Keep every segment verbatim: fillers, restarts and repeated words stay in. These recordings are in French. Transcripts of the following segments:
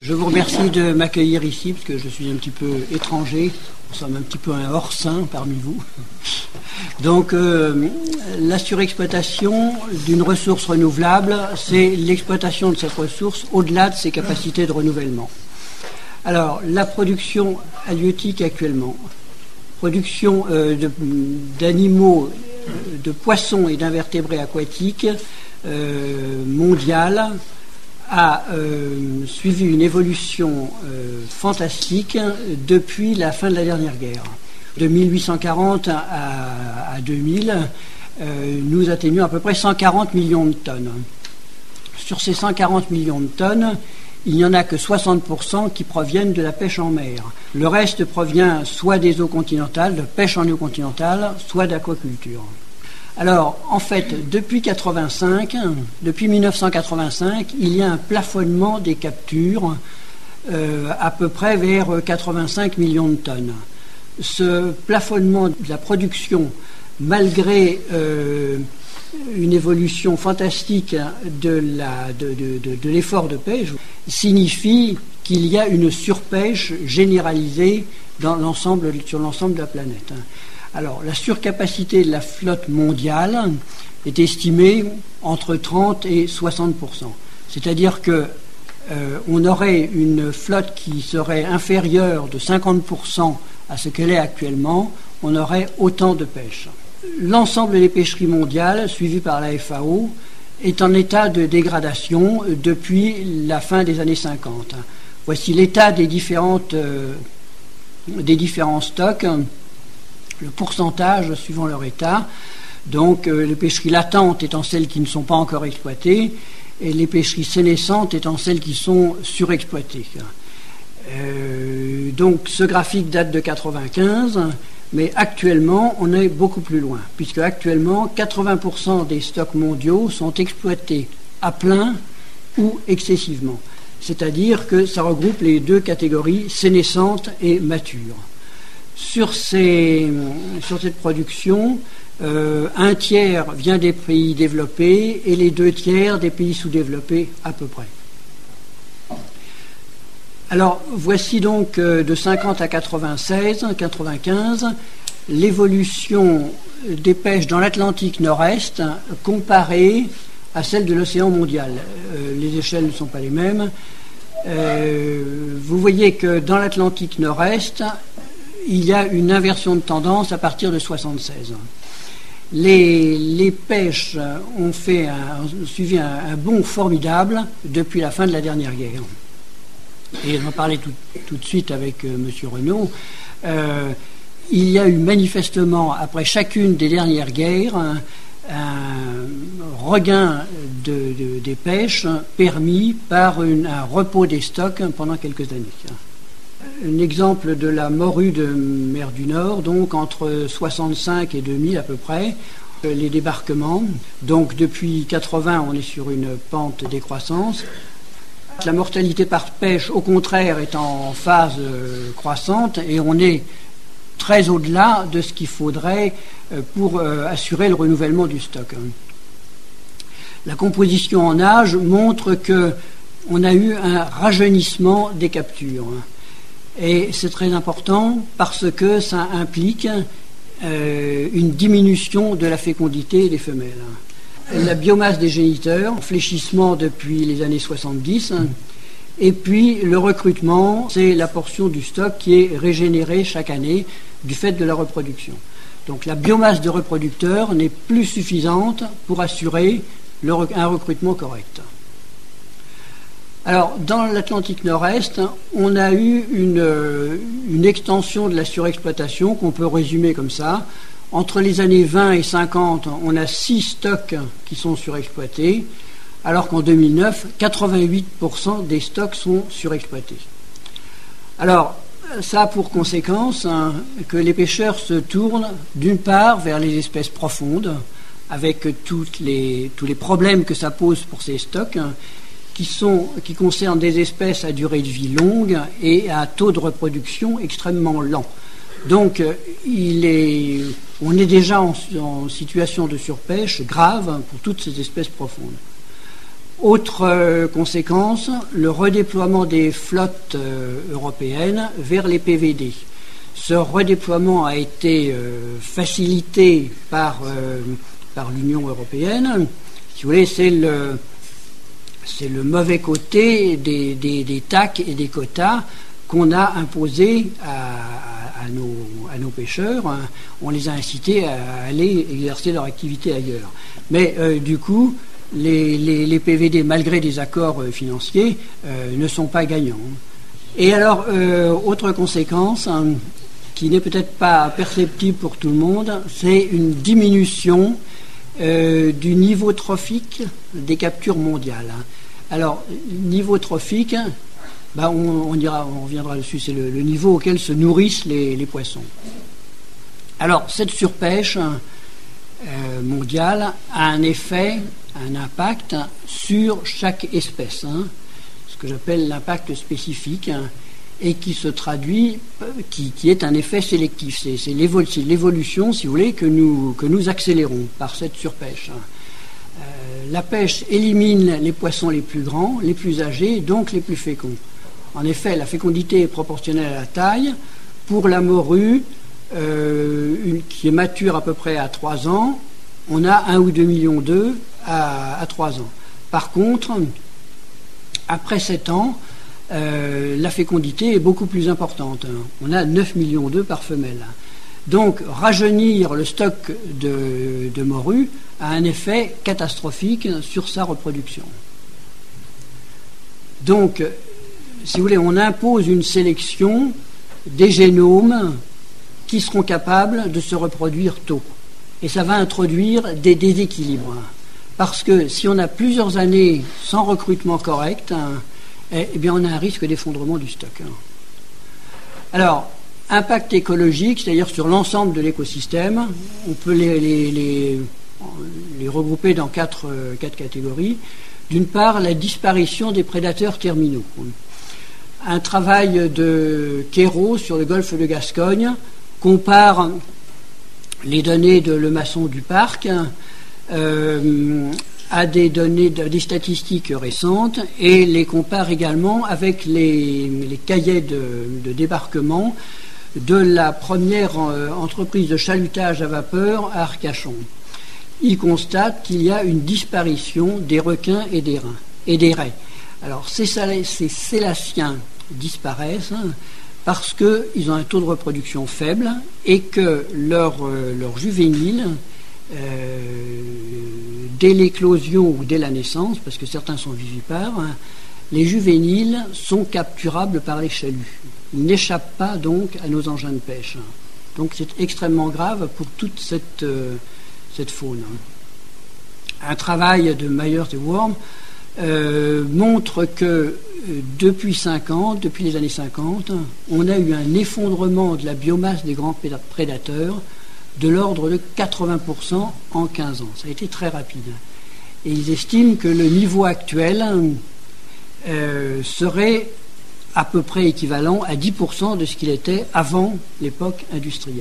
Je vous remercie de m'accueillir ici, parce que je suis un petit peu étranger. Nous sommes un petit peu un hors-saint parmi vous. Donc, euh, la surexploitation d'une ressource renouvelable, c'est l'exploitation de cette ressource au-delà de ses capacités de renouvellement. Alors, la production halieutique actuellement, production euh, de, d'animaux, de poissons et d'invertébrés aquatiques euh, mondiale, a euh, suivi une évolution euh, fantastique depuis la fin de la dernière guerre. De mille huit cent quarante à, à deux mille, euh, nous atteignons à peu près cent quarante millions de tonnes. Sur ces cent quarante millions de tonnes, il n'y en a que soixante pour cent qui proviennent de la pêche en mer. Le reste provient soit des eaux continentales, de pêche en eau continentale, soit d'aquaculture. Alors, en fait, depuis quatre-vingt-cinq, depuis mille neuf cent quatre-vingt-cinq, il y a un plafonnement des captures euh, à peu près vers quatre-vingt-cinq millions de tonnes. Ce plafonnement de la production, malgré euh, une évolution fantastique de, la, de, de, de, de l'effort de pêche, signifie qu'il y a une surpêche généralisée dans l'ensemble, sur l'ensemble de la planète. Alors, la surcapacité de la flotte mondiale est estimée entre trente et soixante pour cent. C'est-à-dire que euh, on aurait une flotte qui serait inférieure de cinquante pour cent à ce qu'elle est actuellement, on aurait autant de pêche. L'ensemble des pêcheries mondiales, suivies par la F A O, est en état de dégradation depuis la fin des années cinquante. Voici l'état des, différentes, euh, des différents stocks. Le pourcentage suivant leur état. Donc, euh, les pêcheries latentes étant celles qui ne sont pas encore exploitées et les pêcheries sénescentes étant celles qui sont surexploitées. Euh, donc, ce graphique date de quatre-vingt-quinze, mais actuellement, on est beaucoup plus loin, puisque actuellement, quatre-vingts pour cent des stocks mondiaux sont exploités à plein ou excessivement. C'est-à-dire que ça regroupe les deux catégories sénescentes et matures. Sur, ces, sur cette production, euh, un tiers vient des pays développés et les deux tiers des pays sous-développés à peu près. Alors, voici donc euh, de cinquante à quatre-vingt-seize, quatre-vingt-quinze, l'évolution des pêches dans l'Atlantique Nord-Est comparée à celle de l'océan mondial. Euh, les échelles ne sont pas les mêmes. Euh, vous voyez que dans l'Atlantique Nord-Est, il y a une inversion de tendance à partir de soixante-seize. Les, les pêches ont, fait un, ont suivi un, un bond formidable depuis la fin de la dernière guerre. Et j'en parlais tout, tout de suite avec euh, M. Renaud. Euh, il y a eu manifestement, après chacune des dernières guerres, un, un regain de, de, des pêches permis par une, un repos des stocks pendant quelques années. Un exemple de la morue de mer du Nord, donc entre soixante-cinq et deux mille à peu près, les débarquements. Donc depuis quatre-vingts, on est sur une pente décroissance. La mortalité par pêche, au contraire, est en phase croissante et on est très au-delà de ce qu'il faudrait pour assurer le renouvellement du stock. La composition en âge montre qu'on a eu un rajeunissement des captures. Et c'est très important parce que ça implique euh, une diminution de la fécondité des femelles. La biomasse des géniteurs, fléchissement depuis les années soixante-dix, et puis le recrutement, c'est la portion du stock qui est régénérée chaque année du fait de la reproduction. Donc la biomasse de reproducteurs n'est plus suffisante pour assurer le, un recrutement correct. Alors, dans l'Atlantique Nord-Est, on a eu une, une extension de la surexploitation qu'on peut résumer comme ça. Entre les années vingt et cinquante, on a six stocks qui sont surexploités, alors qu'en deux mille neuf, quatre-vingt-huit pour cent des stocks sont surexploités. Alors, ça a pour conséquence hein, que les pêcheurs se tournent d'une part vers les espèces profondes, avec toutes les, tous les problèmes que ça pose pour ces stocks, hein, Qui, sont, qui concernent des espèces à durée de vie longue et à taux de reproduction extrêmement lent. Donc, il est, on est déjà en, en situation de surpêche grave pour toutes ces espèces profondes. Autre euh, conséquence, le redéploiement des flottes euh, européennes vers les P V D. Ce redéploiement a été euh, facilité par, euh, par l'Union européenne. Si vous voulez, c'est le, c'est le mauvais côté des, des, des T A C et des quotas qu'on a imposés à, à, à, nos, à nos pêcheurs. On les a incités à aller exercer leur activité ailleurs. Mais euh, du coup, les, les, les P V D, malgré des accords euh, financiers, euh, ne sont pas gagnants. Et alors, euh, autre conséquence, hein, qui n'est peut-être pas perceptible pour tout le monde, c'est une diminution euh, du niveau trophique des captures mondiales. Alors, niveau trophique, bah on, on, dira, on reviendra dessus, c'est le, le niveau auquel se nourrissent les, les poissons. Alors, cette surpêche euh, mondiale a un effet, un impact sur chaque espèce, hein, ce que j'appelle l'impact spécifique, hein, et qui se traduit, qui, qui est un effet sélectif. C'est, c'est, l'évol, c'est l'évolution, si vous voulez, que nous, que nous accélérons par cette surpêche. Euh, la pêche élimine les poissons les plus grands, les plus âgés, donc les plus féconds. En effet, la fécondité est proportionnelle à la taille. Pour la morue, euh, une, qui est mature à peu près à trois ans, on a un ou deux millions d'œufs à, à trois ans. Par contre, après sept ans, euh, la fécondité est beaucoup plus importante. On a neuf millions d'œufs par femelle. Donc, rajeunir le stock de, de morue a un effet catastrophique sur sa reproduction. Donc, si vous voulez, on impose une sélection des génomes qui seront capables de se reproduire tôt. Et ça va introduire des déséquilibres. Parce que si on a plusieurs années sans recrutement correct, eh bien on a un risque d'effondrement du stock. Alors, impact écologique, c'est-à-dire sur l'ensemble de l'écosystème, on peut les, les, les, les regrouper dans quatre, quatre catégories. D'une part, la disparition des prédateurs terminaux. Un travail de Quérault sur le golfe de Gascogne compare les données de Lemasson du parc euh, à des données, de, des statistiques récentes, et les compare également avec les, les cahiers de, de débarquement de la première euh, entreprise de chalutage à vapeur à Arcachon. Il constate qu'il y a une disparition des requins et des, reins, et des raies. Alors ces, ces sélaciens disparaissent hein, parce qu'ils ont un taux de reproduction faible et que leurs euh, leur juvéniles, euh, dès l'éclosion ou dès la naissance, parce que certains sont vivipares, hein, les juvéniles sont capturables par les chaluts. Ils n'échappent pas donc à nos engins de pêche. Donc c'est extrêmement grave pour toute cette, euh, cette faune. Un travail de Myers et Worm euh, montre que euh, depuis cinquante, depuis les années cinquante, on a eu un effondrement de la biomasse des grands prédateurs de l'ordre de quatre-vingts pour cent en quinze ans. Ça a été très rapide. Et ils estiment que le niveau actuel euh, serait à peu près équivalent à dix pour cent de ce qu'il était avant l'époque industrielle.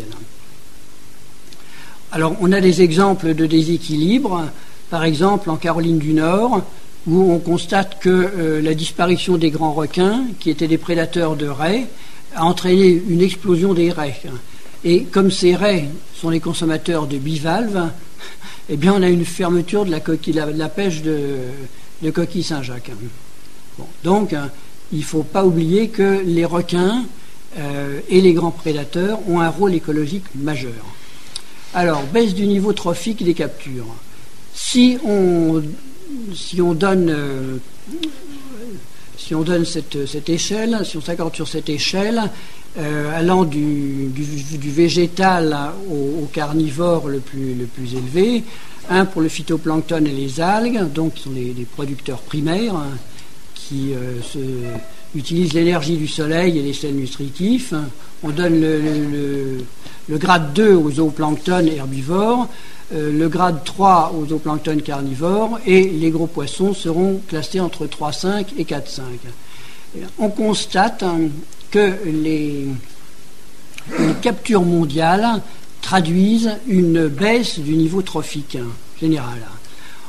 Alors, on a des exemples de déséquilibre, par exemple en Caroline du Nord, où on constate que euh, la disparition des grands requins, qui étaient des prédateurs de raies, a entraîné une explosion des raies. Et comme ces raies sont les consommateurs de bivalves, eh bien on a une fermeture de la, coquille, de la, de la pêche de, de coquilles Saint-Jacques. Bon, donc, il ne faut pas oublier que les requins euh, et les grands prédateurs ont un rôle écologique majeur. Alors, baisse du niveau trophique des captures. Si on, si on donne, euh, si on donne cette, cette échelle, si on s'accorde sur cette échelle, euh, allant du, du, du végétal au, au carnivore le plus, le plus élevé, un pour le phytoplancton et les algues, donc qui sont les, les producteurs primaires, hein, qui euh, se, utilisent l'énergie du soleil et les sels nutritifs. On donne le, le, le, le grade deux aux zooplancton herbivores, euh, le grade trois aux zooplancton carnivores, et les gros poissons seront classés entre trois virgule cinq et quatre virgule cinq. On constate hein, que les, les captures mondiales traduisent une baisse du niveau trophique hein, général.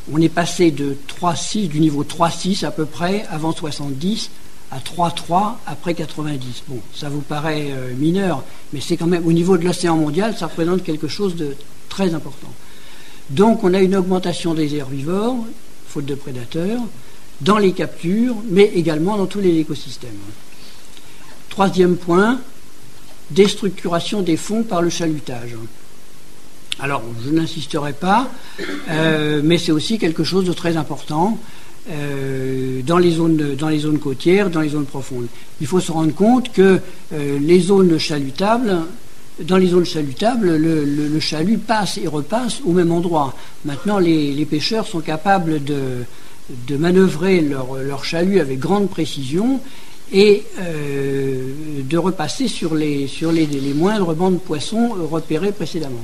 On est passé de trois virgule six, du niveau trois virgule six à peu près, avant soixante-dix, à trois virgule trois après quatre-vingt-dix. Bon, ça vous paraît euh, mineur, mais c'est quand même, au niveau de l'océan mondial, ça représente quelque chose de très important. Donc on a une augmentation des herbivores, faute de prédateurs, dans les captures, mais également dans tous les écosystèmes. Troisième point, déstructuration des fonds par le chalutage. Alors, je n'insisterai pas, euh, mais c'est aussi quelque chose de très important euh, dans les zones, dans les zones côtières, dans les zones profondes. Il faut se rendre compte que euh, les zones chalutables, dans les zones chalutables, le, le, le chalut passe et repasse au même endroit. Maintenant, les, les pêcheurs sont capables de, de manœuvrer leur, leur chalut avec grande précision et euh, de repasser sur les, sur les, les moindres bancs de poissons repérés précédemment.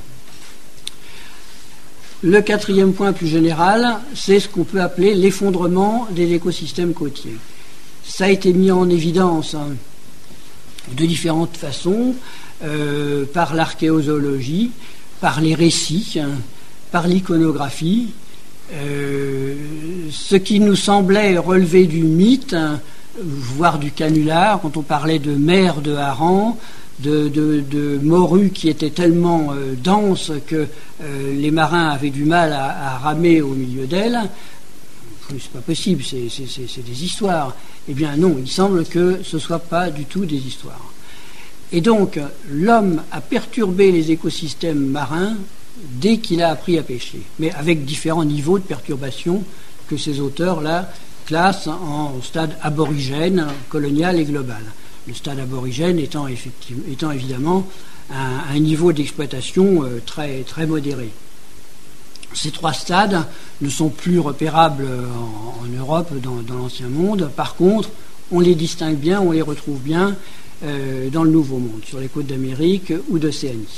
Le quatrième point plus général, c'est ce qu'on peut appeler l'effondrement des écosystèmes côtiers. Ça a été mis en évidence hein, de différentes façons, euh, par l'archéozoologie, par les récits, hein, par l'iconographie. Euh, ce qui nous semblait relever du mythe, hein, voire du canular, quand on parlait de mer de harengs, de, de, de morues qui étaient tellement euh, denses que euh, les marins avaient du mal à, à ramer au milieu d'elles. C'est pas possible, c'est, c'est, c'est, c'est des histoires. Eh bien non, il semble que ce ne soit pas du tout des histoires. Et donc, l'homme a perturbé les écosystèmes marins dès qu'il a appris à pêcher, mais avec différents niveaux de perturbation que ces auteurs-là classent en stade aborigène, colonial et global. Le stade aborigène étant, effectivement, étant évidemment un, un niveau d'exploitation euh, très, très modéré. Ces trois stades ne sont plus repérables en, en Europe, dans, dans l'ancien monde. Par contre, on les distingue bien, on les retrouve bien euh, dans le Nouveau Monde, sur les côtes d'Amérique ou d'Océanie.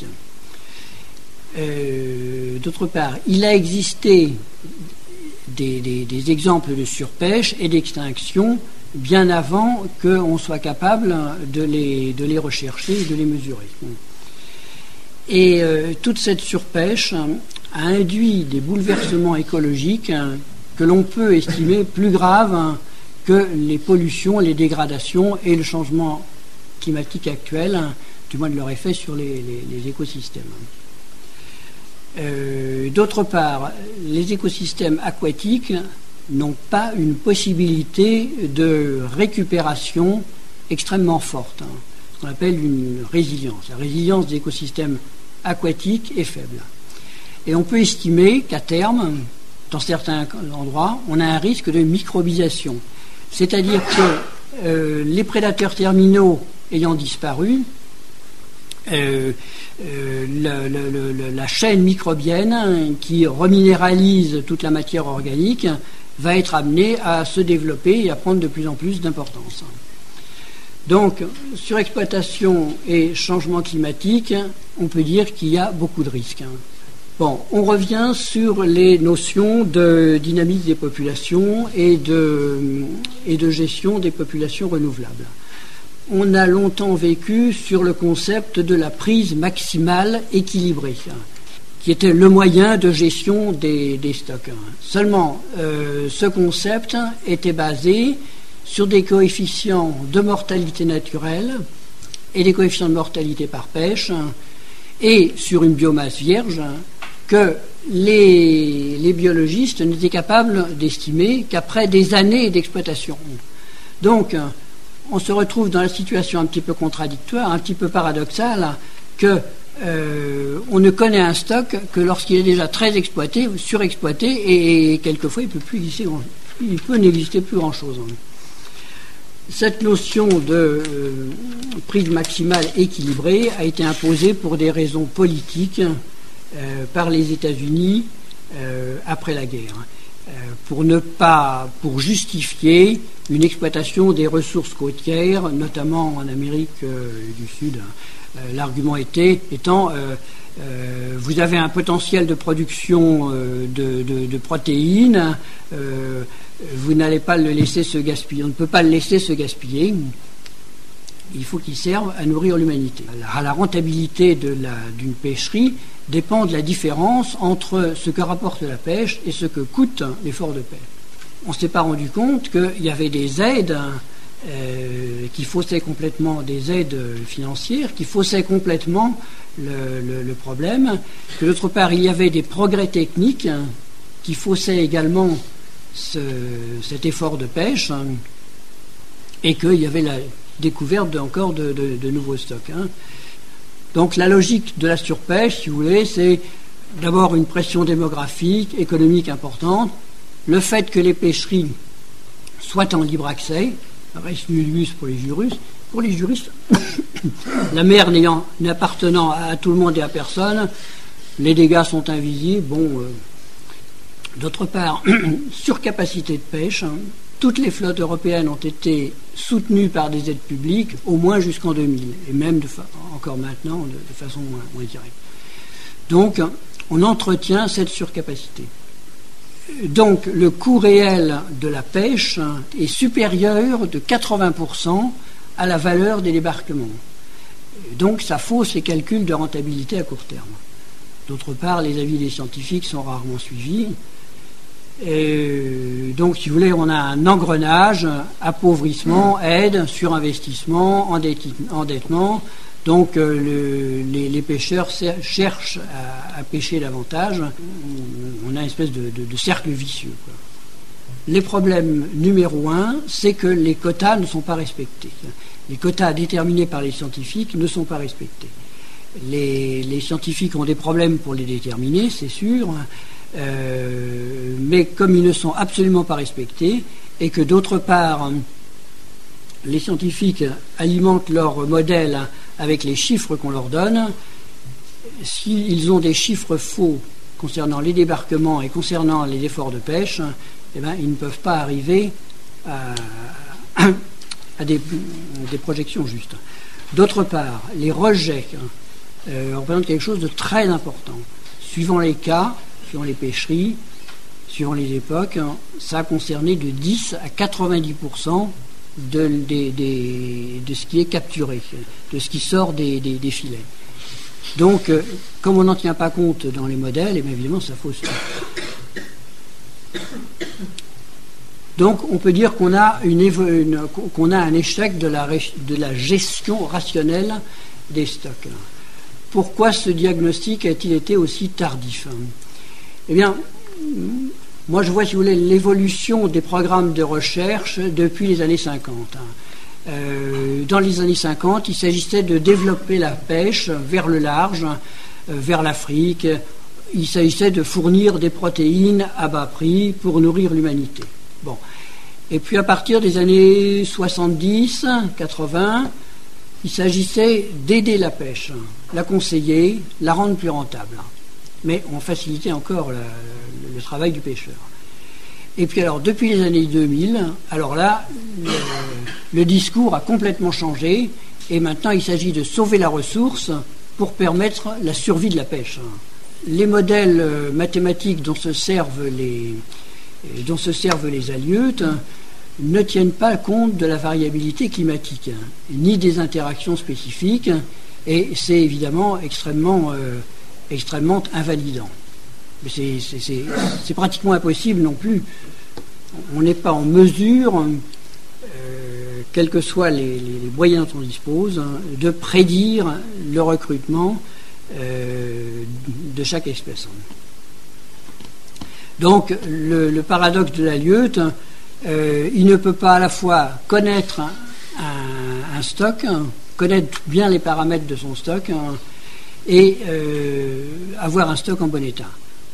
Euh, d'autre part, il a existé des, des, des exemples de surpêche et d'extinction bien avant qu'on soit capable de les, de les rechercher et de les mesurer. Et euh, toute cette surpêche a induit des bouleversements écologiques hein, que l'on peut estimer plus graves hein, que les pollutions, les dégradations et le changement climatique actuel, hein, du moins de leur effet sur les, les, les écosystèmes. Euh, d'autre part, les écosystèmes aquatiques n'ont pas une possibilité de récupération extrêmement forte, hein, ce qu'on appelle une résilience. La résilience des écosystèmes aquatiques est faible. Et on peut estimer qu'à terme, dans certains endroits, on a un risque de microbisation. C'est-à-dire que euh, les prédateurs terminaux ayant disparu, euh, euh, le, le, le, la chaîne microbienne qui reminéralise toute la matière organique va être amenée à se développer et à prendre de plus en plus d'importance. Donc, surexploitation et changement climatique, on peut dire qu'il y a beaucoup de risques. Bon, on revient sur les notions de dynamique des populations et de, et de gestion des populations renouvelables. On a longtemps vécu sur le concept de la prise maximale équilibrée, qui était le moyen de gestion des, des stocks. Seulement, euh, ce concept était basé sur des coefficients de mortalité naturelle et des coefficients de mortalité par pêche, et sur une biomasse vierge que les, les biologistes n'étaient capables d'estimer qu'après des années d'exploitation. Donc, on se retrouve dans la situation un petit peu contradictoire, un petit peu paradoxale, que Euh, on ne connaît un stock que lorsqu'il est déjà très exploité, surexploité, et, et quelquefois il peut plus exister, il peut n'exister plus grand-chose. Cette notion de euh, prise maximale équilibrée a été imposée pour des raisons politiques euh, par les États-Unis euh, après la guerre, euh, pour ne pas, pour justifier une exploitation des ressources côtières, notamment en Amérique euh, du Sud. Euh, l'argument était, étant, euh, euh, vous avez un potentiel de production euh, de, de, de protéines, euh, vous n'allez pas le laisser se gaspiller. On ne peut pas le laisser se gaspiller. il faut qu'ils servent à nourrir l'humanité. La, la rentabilité de la, d'une pêcherie dépend de la différence entre ce que rapporte la pêche et ce que coûte l'effort de pêche. On ne s'est pas rendu compte qu'il y avait des aides euh, qui faussaient complètement, des aides financières, qui faussaient complètement le, le, le problème, que d'autre part il y avait des progrès techniques qui faussaient également ce, cet effort de pêche, et qu'il y avait la découverte de, encore de, de, de nouveaux stocks. Hein. Donc la logique de la surpêche, si vous voulez, c'est d'abord une pression démographique, économique importante, le fait que les pêcheries soient en libre accès, res nullius pour les juristes, pour les juristes, la mer n'ayant, n'appartenant à tout le monde et à personne, les dégâts sont invisibles. Bon, euh, d'autre part, surcapacité de pêche. Hein. Toutes les flottes européennes ont été soutenues par des aides publiques, au moins jusqu'en deux mille, et même de fa- encore maintenant de, de façon moins, moins directe. Donc, on entretient cette surcapacité. Donc, le coût réel de la pêche est supérieur de quatre-vingts pour cent à la valeur des débarquements. Donc, ça fausse les calculs de rentabilité à court terme. D'autre part, les avis des scientifiques sont rarement suivis. Et donc, si vous voulez, on a un engrenage, appauvrissement, aide, surinvestissement, endettement. Donc, euh, le, les, les pêcheurs cherchent à, à pêcher davantage. On a une espèce de, de, de cercle vicieux, quoi. Les problèmes numéro un, c'est que les quotas ne sont pas respectés. Les quotas déterminés par les scientifiques ne sont pas respectés. Les, les scientifiques ont des problèmes pour les déterminer, c'est sûr. Euh, mais comme ils ne sont absolument pas respectés, et que d'autre part, les scientifiques alimentent leur modèle avec les chiffres qu'on leur donne, s'ils ont des chiffres faux concernant les débarquements et concernant les efforts de pêche, eh bien, ils ne peuvent pas arriver à, à des, des projections justes. D'autre part, les rejets euh, représentent quelque chose de très important. Suivant les cas, suivant les pêcheries, suivant les époques, ça a concerné de dix à quatre-vingt-dix pour cent de, de, de, de ce qui est capturé, de ce qui sort des, des, des filets. Donc, euh, comme on n'en tient pas compte dans les modèles, et bien évidemment, ça fausse tout. Donc, on peut dire qu'on a, une, une, qu'on a un échec de la, de la gestion rationnelle des stocks. Pourquoi ce diagnostic a-t-il été aussi tardif ? Eh bien, moi je vois, si vous voulez, l'évolution des programmes de recherche depuis les années cinquante. Euh, dans les années cinquante, il s'agissait de développer la pêche vers le large, euh, vers l'Afrique. Il s'agissait de fournir des protéines à bas prix pour nourrir l'humanité. Bon. Et puis à partir des années soixante-dix, quatre-vingts, il s'agissait d'aider la pêche, la conseiller, la rendre plus rentable. Mais on facilitait encore la, le, le travail du pêcheur. Et puis alors, depuis les années deux mille, alors là, le, le discours a complètement changé, et maintenant il s'agit de sauver la ressource pour permettre la survie de la pêche. Les modèles mathématiques dont se servent les, dont se servent les halieutes ne tiennent pas compte de la variabilité climatique, ni des interactions spécifiques, et c'est évidemment extrêmement... Euh, extrêmement invalidant. Mais c'est, c'est, c'est, c'est pratiquement impossible non plus. On n'est pas en mesure, euh, quels que soient les, les, les moyens dont on dispose, hein, de prédire le recrutement euh, de chaque espèce. Donc, le, le paradoxe de la lieute, euh, il ne peut pas à la fois connaître un, un, un stock, hein, connaître bien les paramètres de son stock, hein, et euh, avoir un stock en bon état.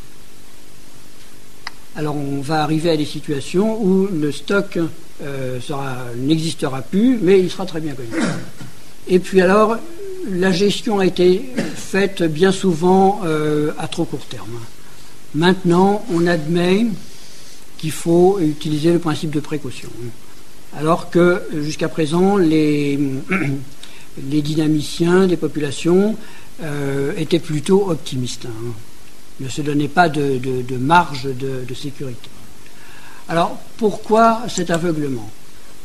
Alors on va arriver à des situations où le stock euh, sera, n'existera plus, mais il sera très bien connu. Et puis alors, la gestion a été faite bien souvent euh, à trop court terme. Maintenant, on admet qu'il faut utiliser le principe de précaution. Alors que jusqu'à présent, les, les dynamiciens des populations Euh, était plutôt optimiste, hein. Ne se donnait pas de, de, de marge de, de sécurité. Alors, pourquoi cet aveuglement ?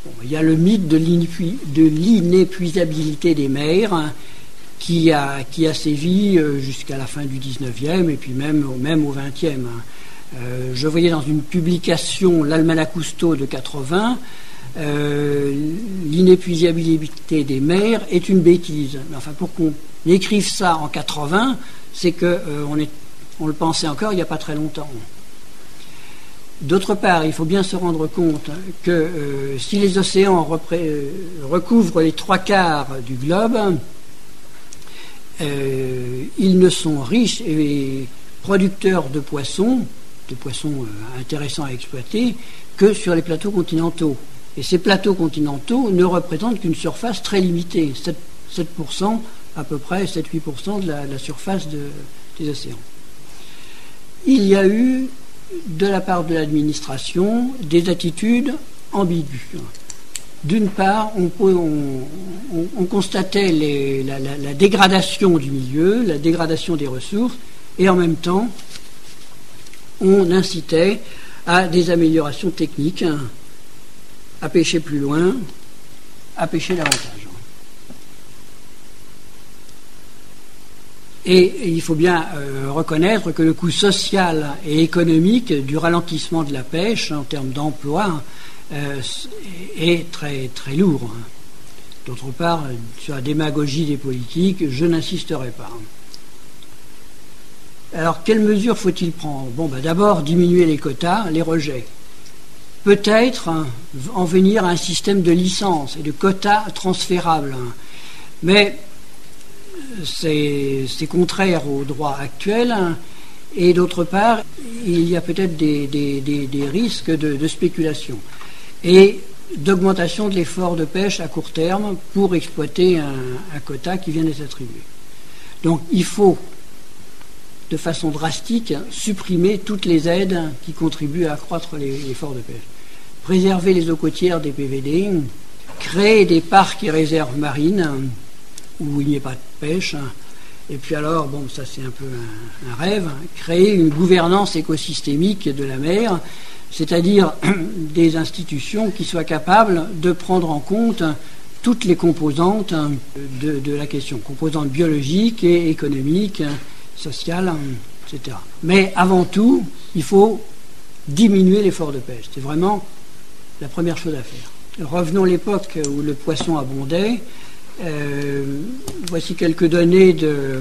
Bon, il y a le mythe de l'inépuisabilité des mers, hein, qui a, qui a sévi euh, jusqu'à la fin du dix-neuvième et puis même, même au vingtième. Hein. Euh, je voyais dans une publication, l'Almanach Cousteau de quatre-vingts, euh, l'inépuisabilité des mers est une bêtise. Mais enfin, pour qu'on écrive ça en quatre-vingts, c'est qu'on euh, on le pensait encore il n'y a pas très longtemps. D'autre part, il faut bien se rendre compte que euh, si les océans repré- euh, recouvrent les trois quarts du globe, euh, ils ne sont riches et producteurs de poissons, de poissons euh, intéressants à exploiter, que sur les plateaux continentaux. Et ces plateaux continentaux ne représentent qu'une surface très limitée, sept pour cent à peu près, sept à huit pour cent de la, de la surface de, des océans. Il y a eu, de la part de l'administration, des attitudes ambiguës. D'une part, on, on, on, on constatait les, la, la, la dégradation du milieu, la dégradation des ressources, et en même temps, on incitait à des améliorations techniques, à pêcher plus loin, à pêcher davantage. Et il faut bien euh, reconnaître que le coût social et économique du ralentissement de la pêche, en termes d'emploi, euh, est très, très lourd. D'autre part, sur la démagogie des politiques, je n'insisterai pas. Alors, quelles mesures faut-il prendre? Bon, ben, d'abord, diminuer les quotas, les rejets. Peut-être hein, en venir à un système de licence et de quotas transférables. Mais c'est, c'est contraire au droit actuel. Et d'autre part, il y a peut-être des, des, des, des risques de, de spéculation et d'augmentation de l'effort de pêche à court terme pour exploiter un, un quota qui vient d'être attribué. Donc, il faut de façon drastique, supprimer toutes les aides qui contribuent à accroître l'effort de pêche. Préserver les eaux côtières des P V D, créer des parcs et réserves marines où il n'y ait pas de pêche, et puis alors, bon, ça c'est un peu un, un rêve, créer une gouvernance écosystémique de la mer, c'est-à-dire des institutions qui soient capables de prendre en compte toutes les composantes de, de la question, composantes biologiques et économiques, sociale, et cetera. Mais avant tout, il faut diminuer l'effort de pêche. C'est vraiment la première chose à faire. Revenons à l'époque où le poisson abondait. Euh, voici quelques données de,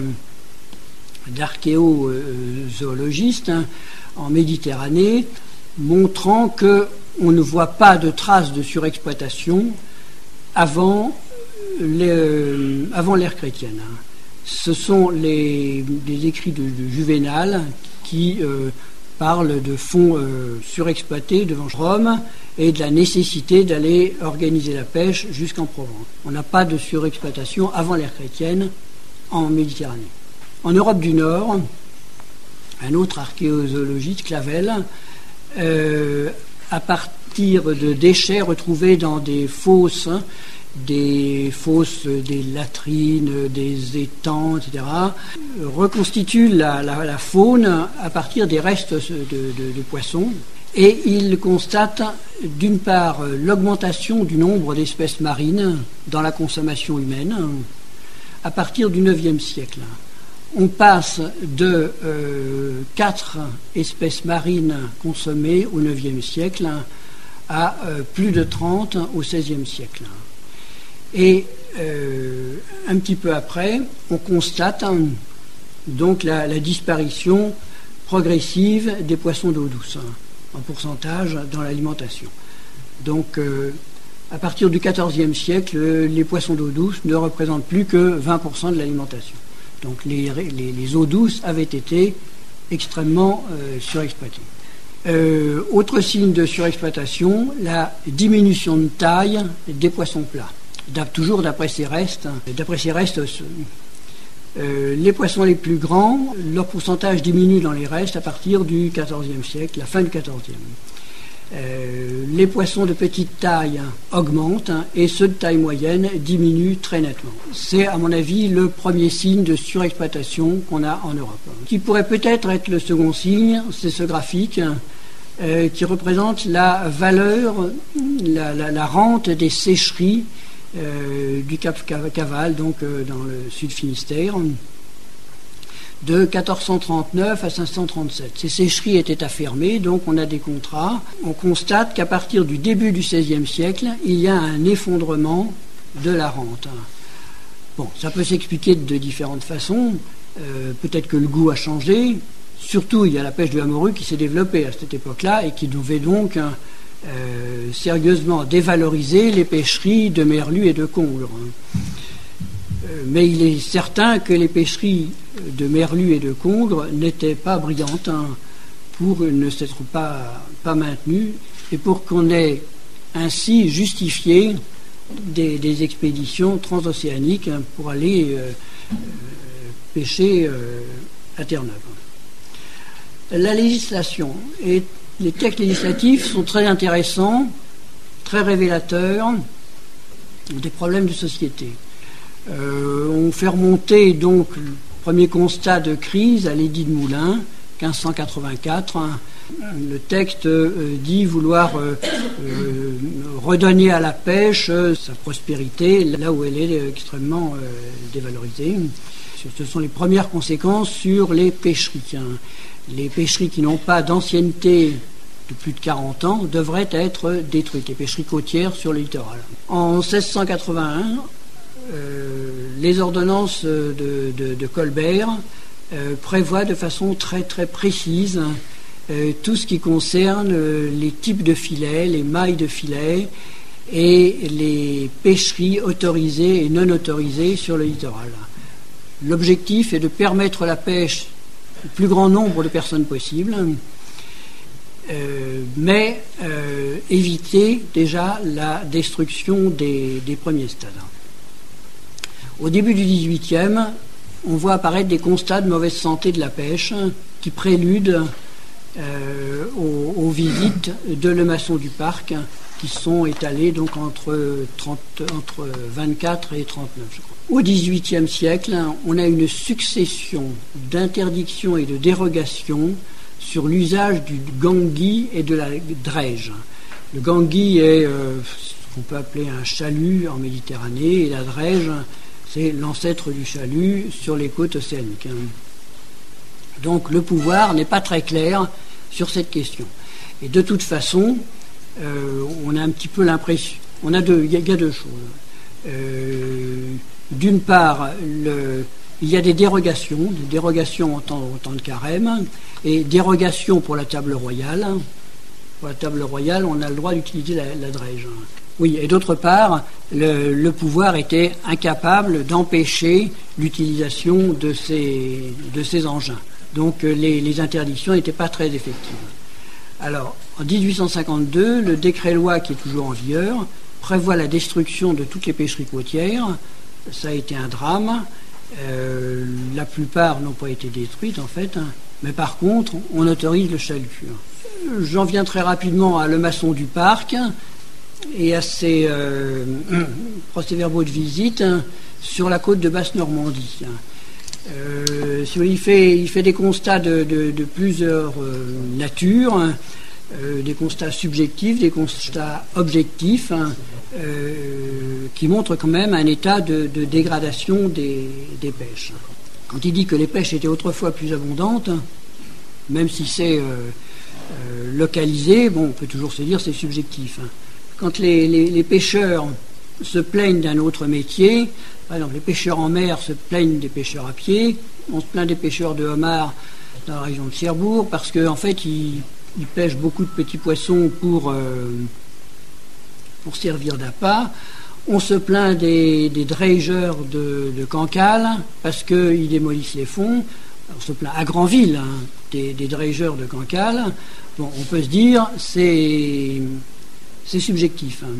d'archéozoologistes hein, en Méditerranée, montrant qu'on ne voit pas de traces de surexploitation avant, les, euh, avant l'ère chrétienne. Hein. Ce sont les, les écrits de, de Juvénal qui euh, parlent de fonds euh, surexploités devant Rome et de la nécessité d'aller organiser la pêche jusqu'en Provence. On n'a pas de surexploitation avant l'ère chrétienne en Méditerranée. En Europe du Nord, un autre archéozoologiste, Clavel, euh, à partir de déchets retrouvés dans des fosses, des fosses, des latrines, des étangs, et cetera, reconstitue la, la, la faune à partir des restes de, de, de poissons. Et il constate, d'une part, l'augmentation du nombre d'espèces marines dans la consommation humaine à partir du neuvième siècle. On passe de euh, quatre espèces marines consommées au neuvième siècle à euh, plus de trente au seizième siècle. Et euh, un petit peu après, on constate hein, donc la, la disparition progressive des poissons d'eau douce hein, en pourcentage dans l'alimentation. Donc, euh, à partir du quatorzième siècle, les poissons d'eau douce ne représentent plus que vingt pour cent de l'alimentation. Donc, les, les, les eaux douces avaient été extrêmement euh, surexploitées. Euh, autre signe de surexploitation, la diminution de taille des poissons plats. Toujours d'après ces restes, d'après ces restes euh, les poissons les plus grands, leur pourcentage diminue dans les restes à partir du quatorzième siècle, la fin du quatorzième. Euh, les poissons de petite taille augmentent hein, et ceux de taille moyenne diminuent très nettement. C'est, à mon avis, le premier signe de surexploitation qu'on a en Europe. Ce qui pourrait peut-être être le second signe, c'est ce graphique euh, qui représente la valeur, la, la, la rente des sécheries euh, du Cap Caval, donc euh, dans le sud Finistère, de quatorze cent trente-neuf à cinq cent trente-sept. Ces sécheries étaient affermées, donc on a des contrats. On constate qu'à partir du début du seizième siècle, il y a un effondrement de la rente. Bon, ça peut s'expliquer de différentes façons. Euh, peut-être que le goût a changé. Surtout, il y a la pêche de la morue qui s'est développée à cette époque-là et qui devait donc euh, sérieusement dévaloriser les pêcheries de merlu et de congre. Euh, mais il est certain que les pêcheries de merlu et de congre n'étaient pas brillantes hein, pour ne s'être pas, pas maintenues et pour qu'on ait ainsi justifié des, des expéditions transocéaniques hein, pour aller euh, euh, pêcher euh, à Terre-Neuve. La législation et les textes législatifs sont très intéressants, très révélateurs des problèmes de société. Euh, on fait remonter donc le premier constat de crise à l'édit de Moulins, quinze cent quatre-vingt-quatre. Le texte euh, dit vouloir euh, euh, redonner à la pêche euh, sa prospérité là où elle est extrêmement euh, dévalorisée. Ce sont les premières conséquences sur les pêcheries. Les pêcheries qui n'ont pas d'ancienneté de plus de quarante ans devraient être détruites, les pêcheries côtières sur le littoral. En seize cent quatre-vingt-un, euh, les ordonnances de, de, de Colbert euh, prévoient de façon très très précise euh, tout ce qui concerne euh, les types de filets, les mailles de filets et les pêcheries autorisées et non autorisées sur le littoral. L'objectif est de permettre la pêche au plus grand nombre de personnes possible, euh, mais euh, éviter déjà la destruction des, des premiers stades. Au début du dix-huitième, on voit apparaître des constats de mauvaise santé de la pêche qui préludent euh, aux, aux visites de Lemasson du Parc qui sont étalées donc entre, trente, entre vingt-quatre et trente-neuf, je crois. Au dix-huitième siècle, on a une succession d'interdictions et de dérogations sur l'usage du gangui et de la drège. Le gangui est euh, ce qu'on peut appeler un chalut en Méditerranée et la drège, c'est l'ancêtre du chalut sur les côtes océaniques. Donc le pouvoir n'est pas très clair sur cette question. Et de toute façon, euh, on a un petit peu l'impression... On a deux, il y, y a deux choses. Euh, D'une part, le, il y a des dérogations, des dérogations en temps, en temps de carême, et dérogations pour la table royale. Pour la table royale, on a le droit d'utiliser la, la drège. Oui, et d'autre part, le, le pouvoir était incapable d'empêcher l'utilisation de ces, de ces engins. Donc les, les interdictions n'étaient pas très effectives. Alors, en dix-huit cent cinquante-deux, le décret-loi qui est toujours en vigueur prévoit la destruction de toutes les pêcheries côtières. Ça a été un drame. Euh, la plupart n'ont pas été détruites, en fait. Hein. Mais par contre, on autorise le chalut. J'en viens très rapidement à Lemasson du Parc et à ses euh, procès-verbaux de visite hein, sur la côte de Basse-Normandie. Euh, il, fait, il fait des constats de, de, de plusieurs euh, natures. Hein. Euh, des constats subjectifs, des constats objectifs, hein, euh, qui montrent quand même un état de, de dégradation des, des pêches. Quand il dit que les pêches étaient autrefois plus abondantes, même si c'est euh, euh, localisé, bon, on peut toujours se dire c'est subjectif. Hein. Quand les, les, les pêcheurs se plaignent d'un autre métier, par exemple les pêcheurs en mer se plaignent des pêcheurs à pied, on se plaint des pêcheurs de homards dans la région de Cherbourg, parce qu'en en fait, ils Ils pêchent beaucoup de petits poissons pour, euh, pour servir d'appât. On se plaint des, des drageurs de, de Cancale parce qu'ils démolissent les fonds. On se plaint à Granville hein, des, des drageurs de Cancale. Bon, on peut se dire c'est c'est subjectif. Hein.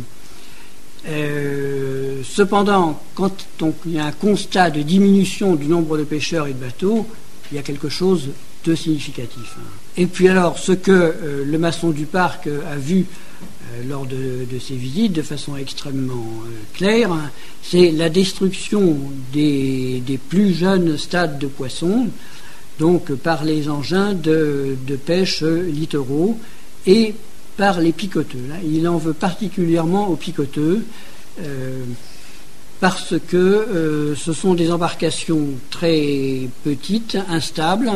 Euh, cependant, quand donc, il y a un constat de diminution du nombre de pêcheurs et de bateaux, il y a quelque chose de significatif. Hein. Et puis alors, ce que euh, Lemasson du Parc euh, a vu euh, lors de, de ses visites de façon extrêmement euh, claire, hein, c'est la destruction des, des plus jeunes stades de poissons, donc par les engins de, de pêche littoraux, et par les picoteux. Là, il en veut particulièrement aux picoteux euh, parce que euh, ce sont des embarcations très petites, instables,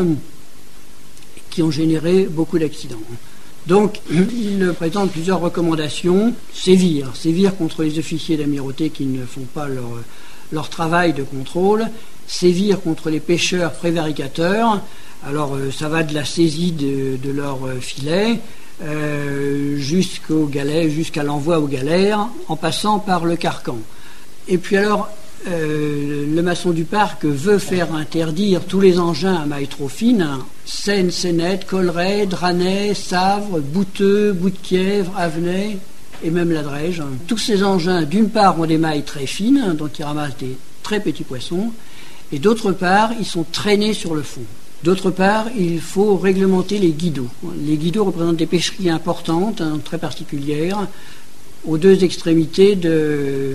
qui ont généré beaucoup d'accidents. Donc, il présente plusieurs recommandations. Sévir, sévir contre les officiers d'amirauté qui ne font pas leur, leur travail de contrôle, sévir contre les pêcheurs prévaricateurs. Alors, euh, ça va de la saisie de, de leurs filets euh, jusqu'au galet, jusqu'à l'envoi aux galères, en passant par le carcan. Et puis alors, euh, le maçon du parc veut faire interdire tous les engins à mailles trop fines, Seine, Sénette, Collerets, Dranais, Savre, Bouteux, Bout-de-Quièvre, Avenay et même la Drège. Tous ces engins, d'une part, ont des mailles très fines, donc ils ramassent des très petits poissons, et d'autre part, ils sont traînés sur le fond. D'autre part, il faut réglementer les guidots. Les guidots représentent des pêcheries importantes, hein, très particulières, aux deux extrémités de,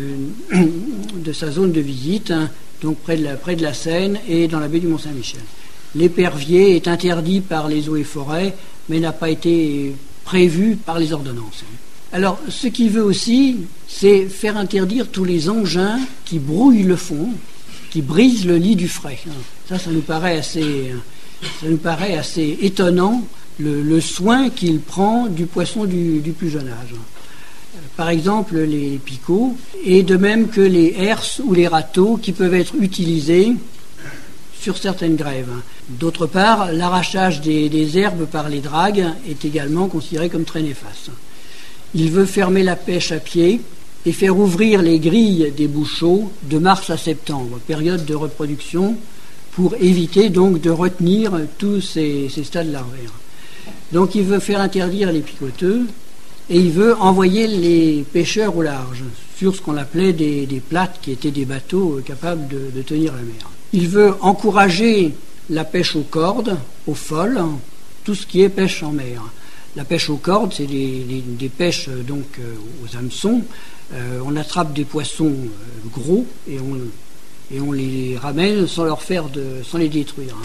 de sa zone de visite, hein, donc près de, la, près de la Seine et dans la baie du Mont-Saint-Michel. L'épervier est interdit par les eaux et forêts, mais n'a pas été prévu par les ordonnances. Alors, ce qu'il veut aussi, c'est faire interdire tous les engins qui brouillent le fond, qui brisent le lit du frais. Ça, ça nous paraît assez, ça nous paraît assez étonnant, le, le soin qu'il prend du poisson du, du plus jeune âge. Par exemple, les picots, et de même que les herses ou les râteaux qui peuvent être utilisés sur certaines grèves. D'autre part, l'arrachage des, des herbes par les dragues est également considéré comme très néfaste. Il veut fermer la pêche à pied et faire ouvrir les grilles des bouchots de mars à septembre, période de reproduction, pour éviter donc de retenir tous ces, ces stades larvaires. Donc il veut faire interdire les picoteux et il veut envoyer les pêcheurs au large sur ce qu'on appelait des, des plates qui étaient des bateaux capables de, de tenir la mer. Il veut encourager la pêche aux cordes, aux folles, tout ce qui est pêche en mer. La pêche aux cordes, c'est des, des, des pêches donc euh, aux hameçons. Euh, on attrape des poissons euh, gros et on, et on les ramène sans leur faire de, sans les détruire.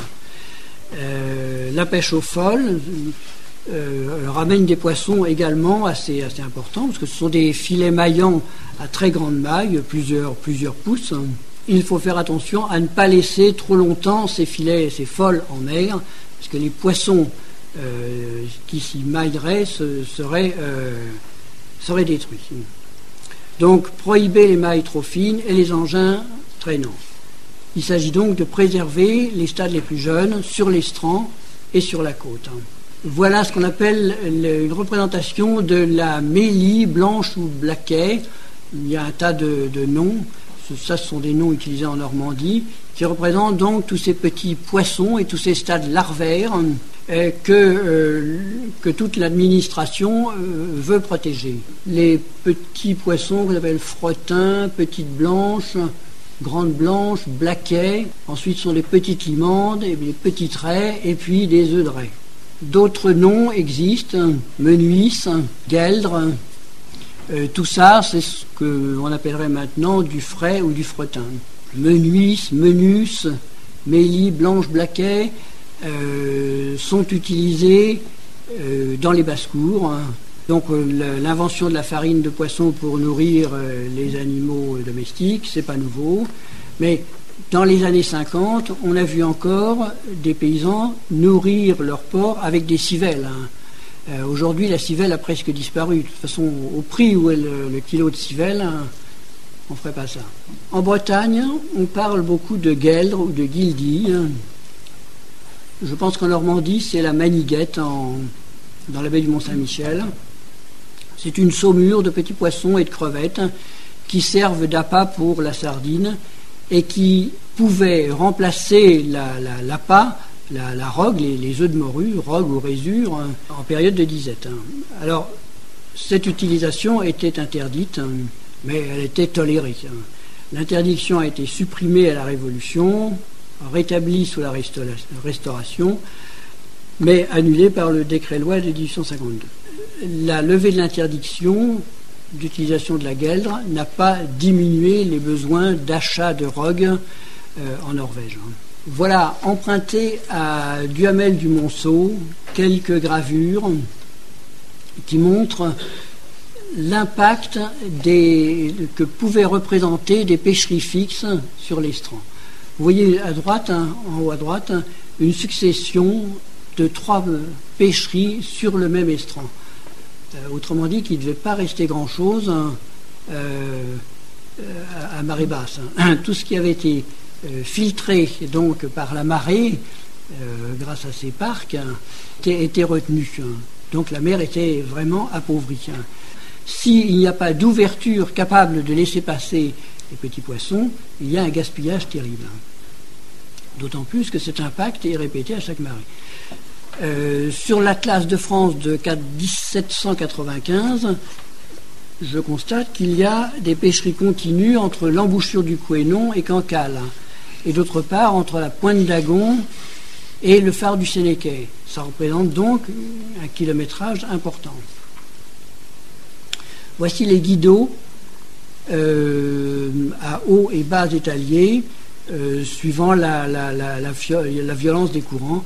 Euh, la pêche aux folles euh, ramène des poissons également assez, assez importants parce que ce sont des filets maillants à très grande maille, plusieurs, plusieurs pouces. Il faut faire attention à ne pas laisser trop longtemps ces filets, ces folles en mer, parce que les poissons euh, qui s'y mailleraient se, seraient, euh, seraient détruits. Donc, prohiber les mailles trop fines et les engins traînants. Il s'agit donc de préserver les stades les plus jeunes sur l'estran et sur la côte. Voilà ce qu'on appelle une représentation de la mélie blanche ou blaquet. Il y a un tas de, de noms. Ça, ce sont des noms utilisés en Normandie, qui représentent donc tous ces petits poissons et tous ces stades larvaires euh, que, euh, que toute l'administration euh, veut protéger. Les petits poissons qu'on appelle frettins, petites blanches, grandes blanches, blaquets, ensuite sont les petites limandes, et les petits traits, et puis des œufs de raie. D'autres noms existent, menuisse, gueldre. Euh, tout ça, c'est ce qu'on appellerait maintenant du frais ou du fretin. Menuisse, menus, mélie, blanche, blaquet euh, sont utilisés euh, dans les basses-cours. Donc euh, l'invention de la farine de poisson pour nourrir euh, les animaux domestiques, c'est pas nouveau. Mais dans les années cinquante, on a vu encore des paysans nourrir leur porc avec des civelles. Hein. Euh, aujourd'hui, la civelle a presque disparu. De toute façon, au prix où est le, le kilo de civelle, hein, on ne ferait pas ça. En Bretagne, on parle beaucoup de gueldre ou de guildi. Je pense qu'en Normandie, c'est la maniguette en, dans la baie du Mont-Saint-Michel. C'est une saumure de petits poissons et de crevettes qui servent d'appât pour la sardine et qui pouvaient remplacer la, la, l'appât, La, la rogue, les, les œufs de morue, rogue ou résure, hein, en période de disette. Hein. Alors, cette utilisation était interdite, hein, mais elle était tolérée. Hein. L'interdiction a été supprimée à la Révolution, rétablie sous la restaura- Restauration, mais annulée par le décret-loi de dix-huit cent cinquante-deux. La levée de l'interdiction d'utilisation de la gueldre n'a pas diminué les besoins d'achat de rogue euh, en Norvège. Hein. Voilà, emprunté à Duhamel du Monceau, quelques gravures qui montre l'impact des, que pouvaient représenter des pêcheries fixes sur l'estran. Vous voyez à droite, hein, en haut à droite, hein, une succession de trois pêcheries sur le même estran. Euh, autrement dit, qu'il ne devait pas rester grand-chose hein, euh, à, à marée basse. Hein. Tout ce qui avait été euh, filtré donc par la marée, euh, grâce à ces parcs, hein, était, était retenu. Hein. Donc la mer était vraiment appauvrie. Hein. S'il n'y a pas d'ouverture capable de laisser passer les petits poissons, il y a un gaspillage terrible. D'autant plus que cet impact est répété à chaque marée. Euh, sur l'Atlas de France de dix-sept cent quatre-vingt-quinze, je constate qu'il y a des pêcheries continues entre l'embouchure du Couesnon et Cancale, et d'autre part entre la Pointe d'Agon et le phare du Sénéquais. Ça représente donc un kilométrage important. Voici les guidots euh, à haut et bas étaliers, euh, suivant la, la, la, la, la violence des courants.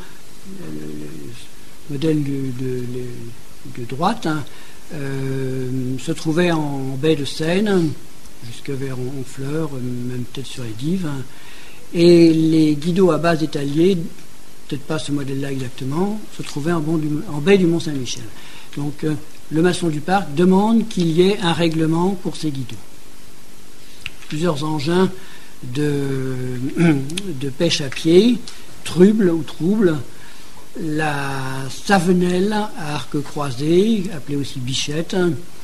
Le modèle de, de, de droite hein, euh, se trouvait en baie de Seine, jusque vers Honfleur, même peut-être sur les Dives. Hein, et les guidots à bas étaliers, peut-être pas ce modèle-là exactement, se trouvaient en, bon du, en baie du Mont-Saint-Michel. Donc, euh, le maçon du parc demande qu'il y ait un règlement pour ces guidots. Plusieurs engins de, de pêche à pied, trubles ou troubles, la savenelle à arc croisé, appelée aussi bichette,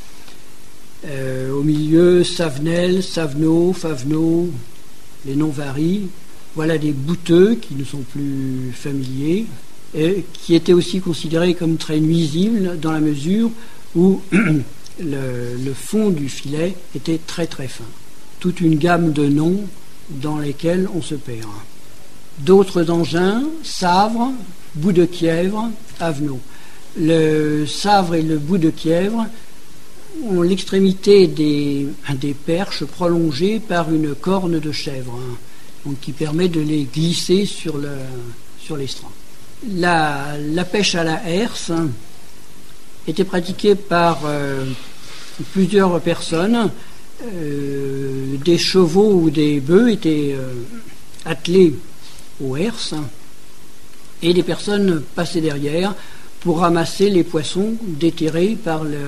euh, au milieu savenelle, savenot, favenot, les noms varient. Voilà des bouteux qui ne sont plus familiers, et qui étaient aussi considérés comme très nuisibles dans la mesure où le, le fond du filet était très très fin. Toute une gamme de noms dans lesquels on se perd. D'autres engins, Savre, bout de Quièvre, Avenot. Le Savre et le bout de Quièvre ont l'extrémité des, des perches prolongées par une corne de chèvre, hein, donc qui permet de les glisser sur, le, sur l'estran. La, la pêche à la herse était pratiquée par euh, plusieurs personnes. Euh, des chevaux ou des bœufs étaient euh, attelés aux herses et des personnes passaient derrière pour ramasser les poissons déterrés par, le,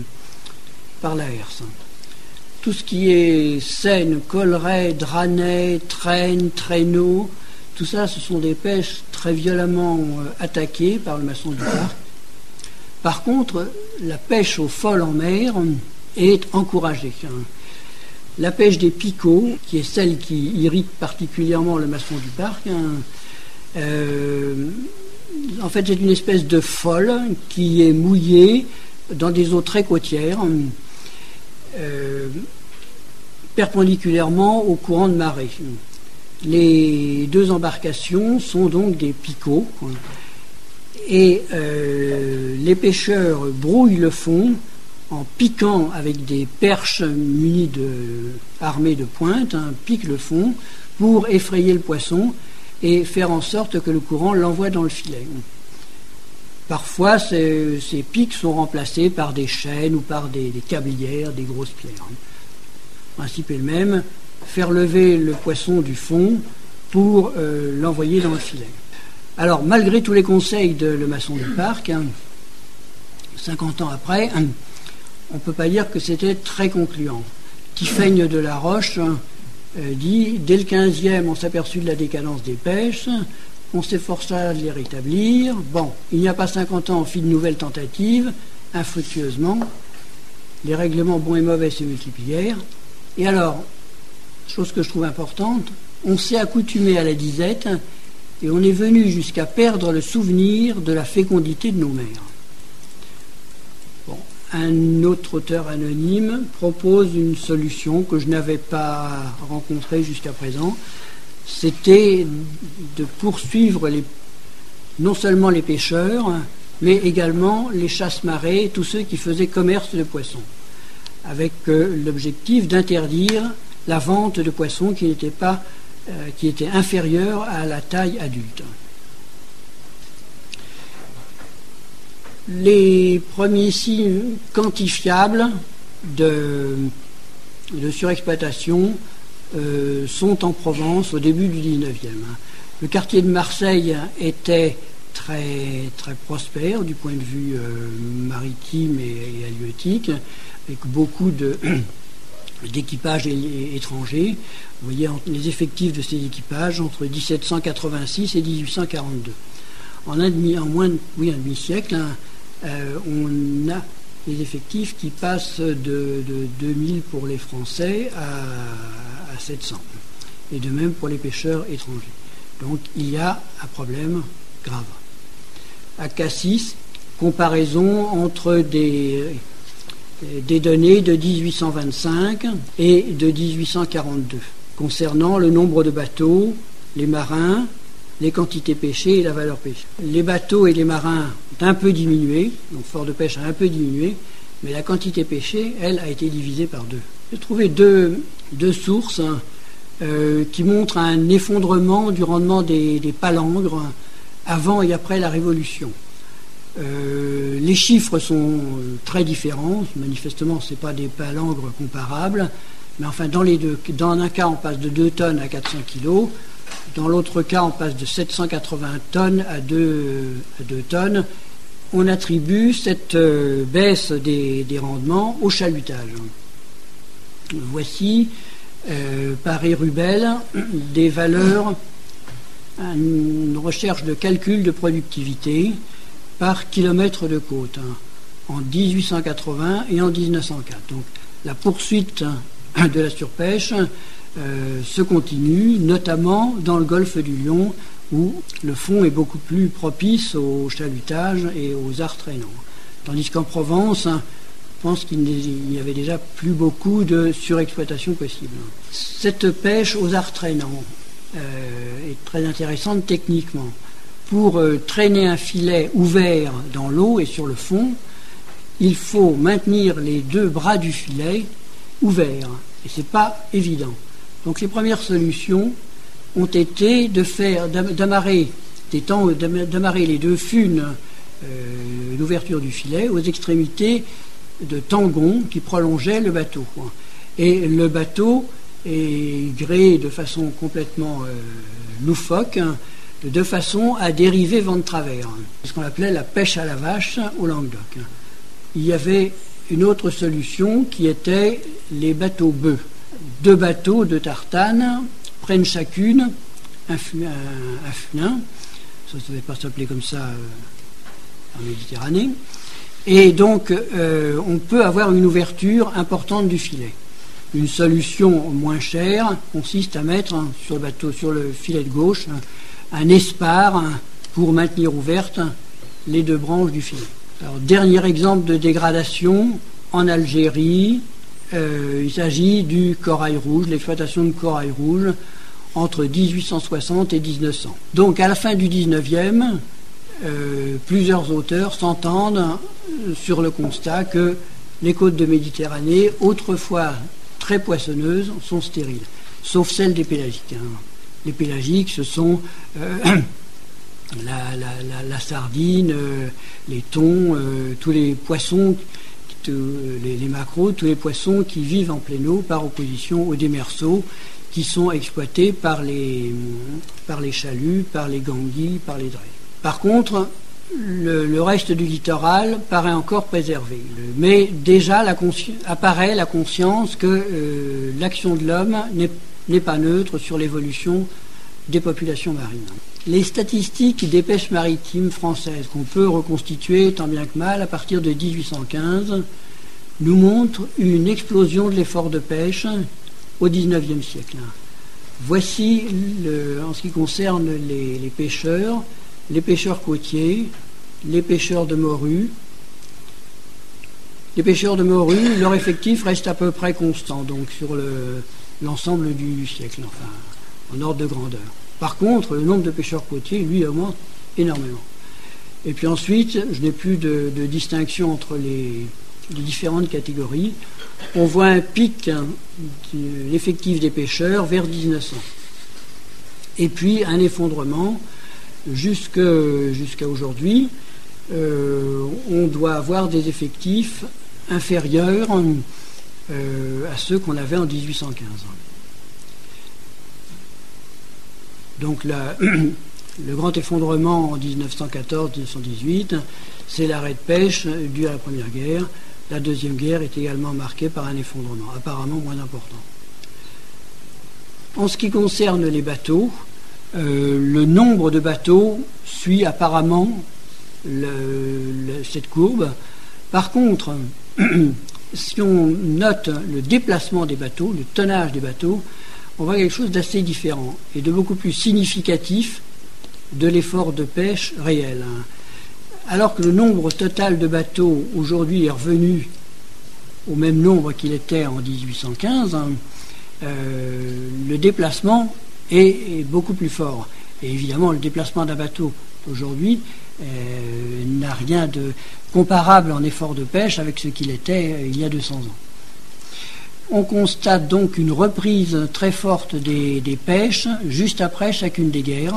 par la herse. Tout ce qui est seine, colleret, dranet, traîne, traîneau, tout ça, ce sont des pêches très violemment euh, attaquées par le maçon du parc. Par contre, la pêche au fol en mer est encouragée. La pêche des picots, qui est celle qui irrite particulièrement le maçon du parc, hein, euh, en fait, c'est une espèce de fol qui est mouillée dans des eaux très côtières, euh, perpendiculairement au courant de marée. Les deux embarcations sont donc des picots, et euh, les pêcheurs brouillent le fond en piquant avec des perches munies de, armées de pointes, hein, piquent le fond pour effrayer le poisson et faire en sorte que le courant l'envoie dans le filet. Parfois, ces, ces pics sont remplacés par des chaînes ou par des, des cablières, des grosses pierres. Le principe est le même, faire lever le poisson du fond pour euh, l'envoyer dans le filet. Alors, malgré tous les conseils de le maçon du parc, hein, cinquante ans après, hein, on ne peut pas dire que c'était très concluant. Tiphaine de la Roche euh, dit « Dès le quinzième, on s'aperçut de la décadence des pêches, on s'efforça de les rétablir. Bon, il n'y a pas cinquante ans, on fit de nouvelles tentatives, infructueusement. Les règlements bons et mauvais se multiplièrent. Et alors, chose que je trouve importante, on s'est accoutumé à la disette et on est venu jusqu'à perdre le souvenir de la fécondité de nos mers. » Bon, un autre auteur anonyme propose une solution que je n'avais pas rencontrée jusqu'à présent. C'était de poursuivre les, non seulement les pêcheurs, mais également les chasse-marées, tous ceux qui faisaient commerce de poissons, avec euh, l'objectif d'interdire la vente de poissons qui n'étaient pas, euh, qui étaient inférieurs à la taille adulte. Les premiers signes quantifiables de, de surexploitation euh, sont en Provence au début du dix-neuvième. Le quartier de Marseille était très, très prospère du point de vue euh, maritime et, et halieutique, avec beaucoup de, d'équipages étrangers. Vous voyez les effectifs de ces équipages entre dix-sept cent quatre-vingt-six et dix-huit cent quarante-deux. En, un demi, en moins de oui, un demi-siècle, hein, euh, on a les effectifs qui passent de, de deux mille pour les Français à, à sept cents. Et de même pour les pêcheurs étrangers. Donc il y a un problème grave. À Cassis, comparaison entre des, des données de dix-huit cent vingt-cinq et de dix-huit cent quarante-deux concernant le nombre de bateaux, les marins, les quantités pêchées et la valeur pêchée. Les bateaux et les marins ont un peu diminué, donc fort de pêche a un peu diminué, mais la quantité pêchée, elle, a été divisée par deux. J'ai trouvé deux, deux sources hein, euh, qui montrent un effondrement du rendement des, des palangres avant et après la Révolution. Euh, les chiffres sont très différents, manifestement ce n'est pas des palangres comparables, mais enfin dans, les deux, dans un cas on passe de deux tonnes à quatre cents kilos, dans l'autre cas on passe de sept cent quatre-vingts tonnes à deux, à deux tonnes. On attribue cette euh, baisse des, des rendements au chalutage. Voici euh, par Rubel des valeurs, une recherche de calcul de productivité par kilomètre de côte hein, en dix-huit cent quatre-vingts et en dix-neuf cent quatre. Donc la poursuite de la surpêche euh, se continue, notamment dans le golfe du Lion, où le fond est beaucoup plus propice au chalutage et aux arts traînants. Tandis qu'en Provence, hein, je pense qu'il n'y avait déjà plus beaucoup de surexploitation possible. Cette pêche aux arts traînants euh, est très intéressante techniquement. Pour euh, traîner un filet ouvert dans l'eau et sur le fond, il faut maintenir les deux bras du filet ouverts. Et ce n'est pas évident. Donc les premières solutions ont été de faire, d'amarrer, d'amarrer les deux funes euh, d'ouverture du filet aux extrémités de tangons qui prolongeaient le bateau. Et le bateau est gréé de façon complètement euh, loufoque, de façon à dériver vent de travers. C'est ce qu'on appelait la pêche à la vache au Languedoc. Il y avait une autre solution qui était les bateaux bœufs. Deux bateaux de tartane prennent chacune un, fu- un, un funin, ça ne devait pas s'appeler comme ça euh, en Méditerranée, et donc euh, on peut avoir une ouverture importante du filet. Une solution moins chère consiste à mettre hein, sur le bateau, sur le filet de gauche, hein, un espar hein, pour maintenir ouvertes les deux branches du filet. Alors, dernier exemple de dégradation, en Algérie, euh, il s'agit du corail rouge, l'exploitation de corail rouge entre dix-huit cent soixante et dix-neuf cents. Donc à la fin du dix-neuvième, euh, plusieurs auteurs s'entendent sur le constat que les côtes de Méditerranée, autrefois très poissonneuses, sont stériles, sauf celles des pélagiques. Hein. Les pélagiques, ce sont euh, la, la, la, la sardine, euh, les thons, euh, tous les poissons, tous, les, les maquereaux, tous les poissons qui vivent en pleine eau par opposition aux démerceaux qui sont exploités par les, par les chaluts, par les ganguilles, par les drées. Par contre, le, le reste du littoral paraît encore préservé. Mais déjà la consci- apparaît la conscience que euh, l'action de l'homme n'est, n'est pas neutre sur l'évolution des populations marines. Les statistiques des pêches maritimes françaises qu'on peut reconstituer tant bien que mal à partir de dix-huit cent quinze nous montrent une explosion de l'effort de pêche au dix-neuvième siècle. Voici, le, en ce qui concerne les, les pêcheurs, les pêcheurs côtiers, les pêcheurs de morue. Les pêcheurs de morue, leur effectif reste à peu près constant, donc sur le, l'ensemble du siècle, enfin, en ordre de grandeur. Par contre, le nombre de pêcheurs côtiers, lui, augmente énormément. Et puis ensuite, je n'ai plus de, de distinction entre les, les différentes catégories. On voit un pic hein, de l'effectif des pêcheurs vers dix-neuf cents. Et puis un effondrement jusque, jusqu'à aujourd'hui. euh, on doit avoir des effectifs inférieurs euh, à ceux qu'on avait en dix-huit cent quinze. Donc la, le grand effondrement en dix-neuf cent quatorze dix-neuf cent dix-huit, c'est l'arrêt de pêche dû à la Première Guerre. La Deuxième Guerre est également marquée par un effondrement, apparemment moins important. En ce qui concerne les bateaux, euh, le nombre de bateaux suit apparemment le, le, cette courbe. Par contre, si on note le déplacement des bateaux, le tonnage des bateaux, on voit quelque chose d'assez différent et de beaucoup plus significatif de l'effort de pêche réel. Alors que le nombre total de bateaux aujourd'hui est revenu au même nombre qu'il était en dix-huit cent quinze, euh, le déplacement est, est beaucoup plus fort. Et évidemment, le déplacement d'un bateau aujourd'hui euh, n'a rien de comparable en effort de pêche avec ce qu'il était euh, il y a deux cents ans. On constate donc une reprise très forte des, des pêches juste après chacune des guerres.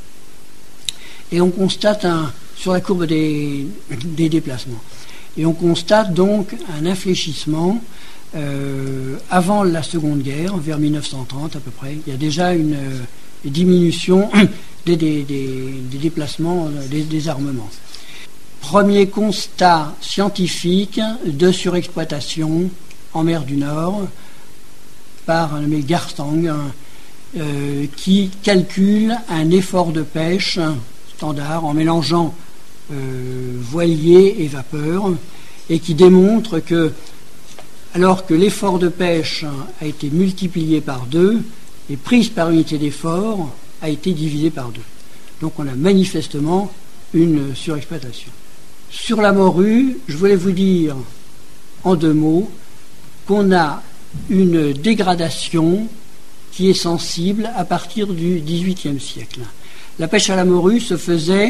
Et on constate un, sur la courbe des, des déplacements. Et on constate donc un infléchissement euh, avant la Seconde Guerre, vers mille neuf cent trente à peu près. Il y a déjà une, une diminution des, des, des, des déplacements, des, des armements. Premier constat scientifique de surexploitation en mer du Nord par un nommé Garstang euh, qui calcule un effort de pêche standard en mélangeant euh, voilier et vapeur et qui démontre que alors que l'effort de pêche a été multiplié par deux, les prises par unité d'effort a été divisé par deux. Donc on a manifestement une surexploitation. Sur la morue, je voulais vous dire en deux mots qu'on a une dégradation qui est sensible à partir du dix-huitième siècle. La pêche à la morue se faisait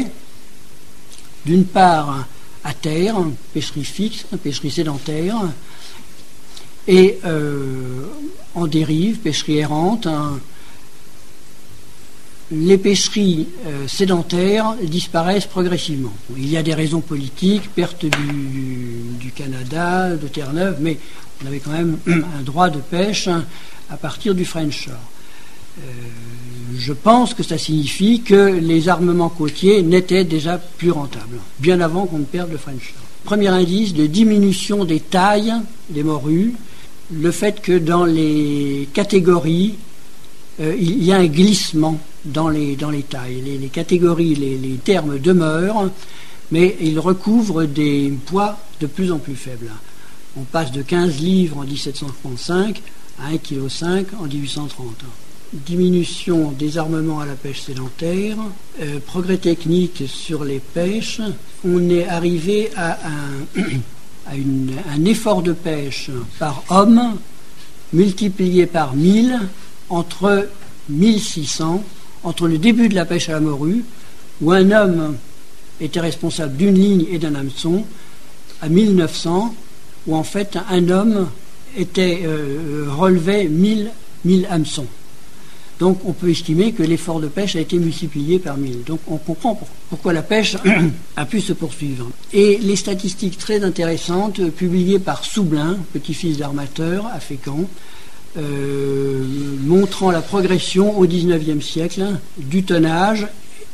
d'une part à terre, pêcherie fixe, pêcherie sédentaire, et euh, en dérive, pêcherie errante. Hein. Les pêcheries euh, sédentaires disparaissent progressivement. Il y a des raisons politiques, perte du, du Canada, de Terre-Neuve, mais on avait quand même un droit de pêche à partir du French Shore. Euh, je pense que ça signifie que les armements côtiers n'étaient déjà plus rentables, bien avant qu'on ne perde le French Shore. Premier indice de diminution des tailles des morues, le fait que dans les catégories, euh, il y a un glissement dans les, dans les tailles. Les, les catégories, les, les termes demeurent, mais ils recouvrent des poids de plus en plus faibles. On passe de quinze livres en dix-sept cent trente-cinq à un virgule cinq kilos en dix-huit cent trente. Diminution des armements à la pêche sédentaire, euh, progrès technique sur les pêches. On est arrivé à un, à une, un effort de pêche par homme multiplié par mille entre mille six cents, entre le début de la pêche à la morue, où un homme était responsable d'une ligne et d'un hameçon, à mille neuf cents, où en fait un homme était, euh, relevait mille, mille hameçons. Donc on peut estimer que l'effort de pêche a été multiplié par mille. Donc on comprend pourquoi la pêche a pu se poursuivre. Et les statistiques très intéressantes publiées par Soublin, petit-fils d'armateur à Fécamp, euh, montrant la progression au dix-neuvième siècle du tonnage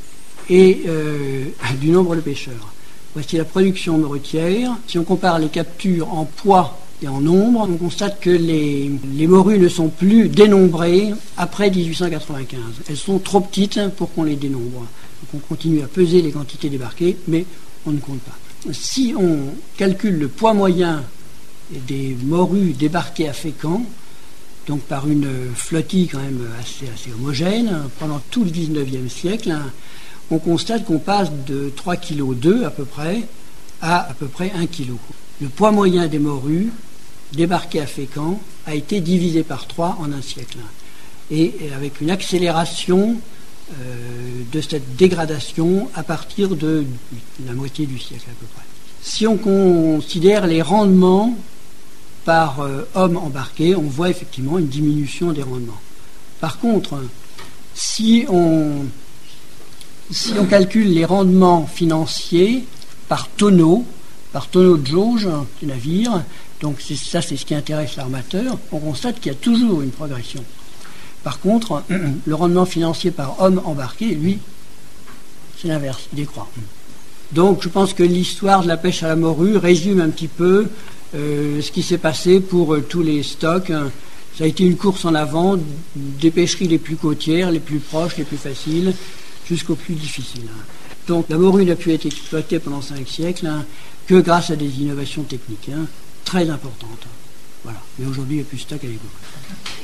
et euh, du nombre de pêcheurs. Voici la production morutière. Si on compare les captures en poids et en nombre, on constate que les, les morues ne sont plus dénombrées après dix-huit cent quatre-vingt-quinze. Elles sont trop petites pour qu'on les dénombre. Donc on continue à peser les quantités débarquées, mais on ne compte pas. Si on calcule le poids moyen des morues débarquées à Fécamp, donc par une flottille quand même assez, assez homogène, pendant tout le dix-neuvième siècle, on constate qu'on passe de trois virgule deux kilos à peu près à à peu près un kilo. Le poids moyen des morues débarquées à Fécamp a été divisé par trois en un siècle. Et avec une accélération euh, de cette dégradation à partir de la moitié du siècle à peu près. Si on considère les rendements par euh, homme embarqué, on voit effectivement une diminution des rendements. Par contre, si on, si on calcule les rendements financiers par tonneau, par tonneau de jauge du navire. Donc c'est, ça, c'est ce qui intéresse l'armateur. On constate qu'il y a toujours une progression. Par contre, le rendement financier par homme embarqué, lui, c'est l'inverse, il décroît. Donc je pense que l'histoire de la pêche à la morue résume un petit peu euh, ce qui s'est passé pour euh, tous les stocks. Ça a été une course en avant des pêcheries les plus côtières, les plus proches, les plus faciles, jusqu'aux plus difficiles. Donc la morue n'a pu être exploitée pendant cinq siècles hein, que grâce à des innovations techniques hein, très importantes. Voilà. Mais aujourd'hui, il n'y a plus de stock à l'époque.